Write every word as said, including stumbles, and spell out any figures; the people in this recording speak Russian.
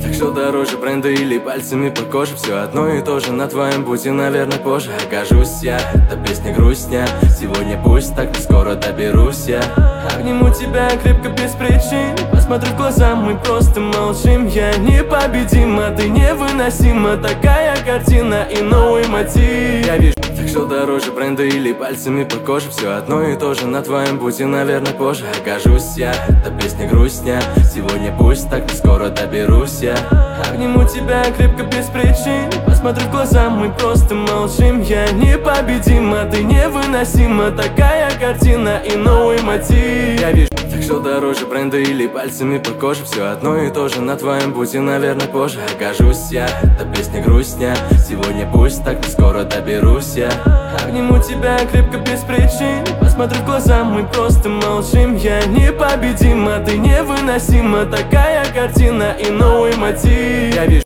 Так что дороже бренда или пальцами по коже, все одно и то же на твоем пути, наверное, позже окажусь я. Эта песня грустня, сегодня пусть так, не скоро доберусь я. Обниму тебя крепко без причин, посмотрю в глаза, мы просто молчим. Я непобедима, ты невыносима, такая картина и новый мотив. Я вижу. Так что дороже бренда или пальцами по коже, все одно и то же на твоем пути, наверное, позже окажусь я. Эта песня грустня, сегодня пусть так, не скоро доберусь я. Обниму тебя крепко без причин, посмотрю в глаза, мы просто молчим. Я непобедима, ты невыносима, такая картина и новый мотив. Я вижу. Так что дороже бренда или пальцами по коже, все одно и то же на твоем пути, наверное, позже окажусь я. Эта песня грустня, сегодня пусть так, не скоро доберусь я. Обниму тебя крепко без причин, посмотрю в глаза, мы просто молчим. Я непобедима, ты невыносима, такая картина и новый мотив. Я вижу.